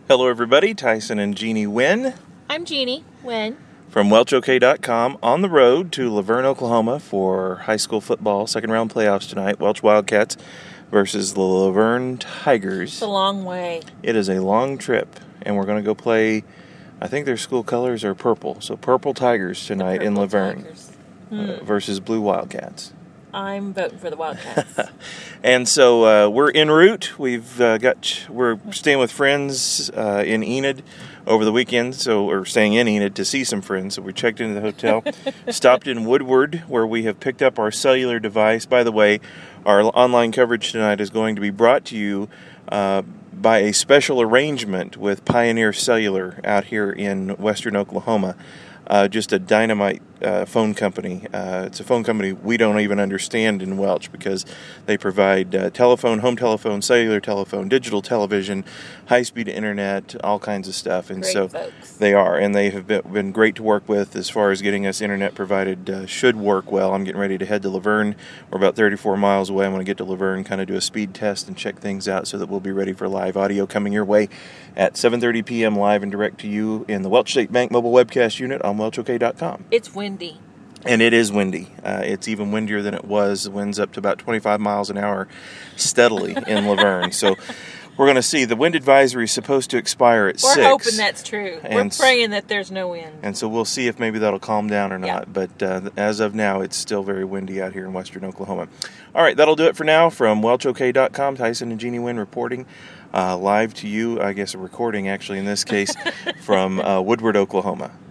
Hello, everybody. Tyson and Jeannie Wynn I'm Jeannie Wynn. from WelchOK.com on the road to Laverne, Oklahoma for high school football second round playoffs tonight. Welch Wildcats versus the Laverne Tigers. It's a long way. It is a long trip, and we're going to go play. I think their school colors are purple, so purple Tigers tonight in Laverne versus blue Wildcats. I'm voting for the Wildcats. And so we're en route. We're staying with friends in Enid over the weekend, so we're staying in Enid to see some friends. So we checked into the hotel, stopped in Woodward, where we have picked up our cellular device. By the way, our online coverage tonight is going to be brought to you by a special arrangement with Pioneer Cellular out here in western Oklahoma. Just a dynamite phone company. It's a phone company we don't even understand in Welch because they provide telephone, home telephone, cellular telephone, digital television, high-speed internet, all kinds of stuff. And Great so folks. they are, and they have been great to work with as far as getting us internet provided. Should work well. I'm getting ready to head to Laverne. We're about 34 miles away. I'm going to get to Laverne, kind of do a speed test and check things out so that we'll be ready for live audio coming your way at 7:30 p.m. live and direct to you in the Welch State Bank mobile webcast unit on WelchOK.com. It's windy. And it is windy. It's even windier than it was. The wind's up to about 25 miles an hour steadily in Laverne. So we're going to see. The wind advisory is supposed to expire at 6. We're hoping that's true. And We're praying that there's no wind. And so we'll see if maybe that'll calm down or not. Yeah. But as of now, it's still very windy out here in western Oklahoma. All right, that'll do it for now. From WelchOK.com, Tyson and Jeannie Wynn reporting live to you. I guess a recording, actually, in this case, from Woodward, Oklahoma.